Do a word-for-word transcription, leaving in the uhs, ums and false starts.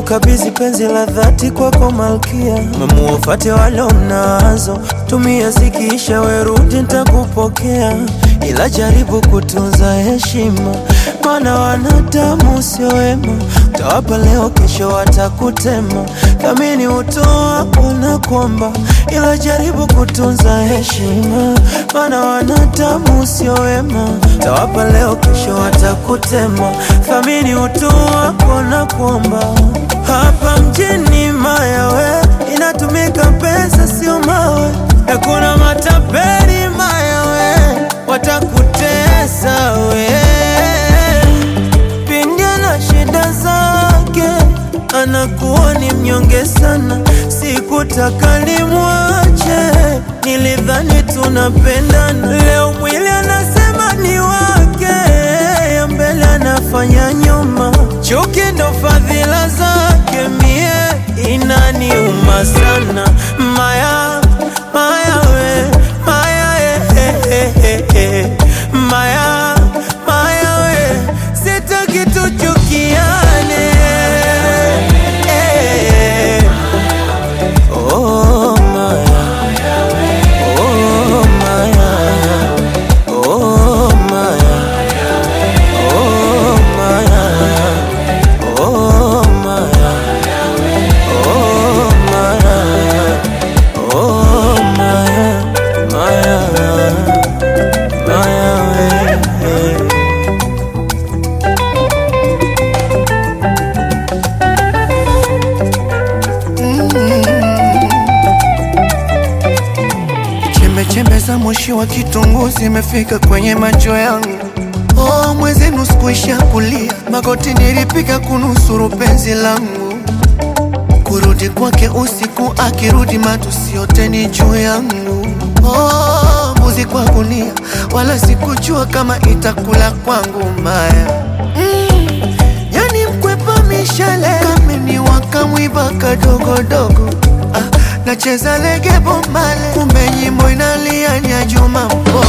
Nimekukabizi penzi la dhati kwako malkia, mamuofate wale unazo, tumia zikiisha werudi nitakupokea, ila jaribu kutunza heshima, maana wanadamu sio wema, utawapa leo kesho watakutema, thamini utoa kuna kwamba, ila jaribu kutunza heshima, maana wanadamu sio wema, utawapa leo kesho watakutema, thamini utoa kuna kwamba. Hapa mjini mayawe inatumika pesa sio mawe, hakuna matapeli mayawe watakutesa we. Pinga na shida zake anakuwa ni mnyonge sana, sikutaka nimwache, nilidhani tunapendana, leo mwili anasema ni wake, ya mbele anafanya nyuma, chuki ndo fadhila zake, mie inaniuma sana. Maya, maya we, maya he he he he, maya, maya we, sitaki tuchukiane. Eh, oh maya, oh maya, oh maya, oh maya, oh maya, oh maya, oh maya, maya, maya we. Chembe chembe za moshi wa kitunguu zimefika kwenye macho yangu. Oh, mwezi nusu kuisha kulia, magoti nilipiga kunusuru penzi langu. Kurudi kwake usiku, akirudi matusi yote ni juu yangu. Oh, mbuzi kwa gunia, wala sikujua kama itakula kwangu maya. Mm, yani mkwepa mishale kameni wakamwiba kadogo dogo. Ah, nacheza lege bomale, kumbe nyimbo inalia nya Juma Mpo.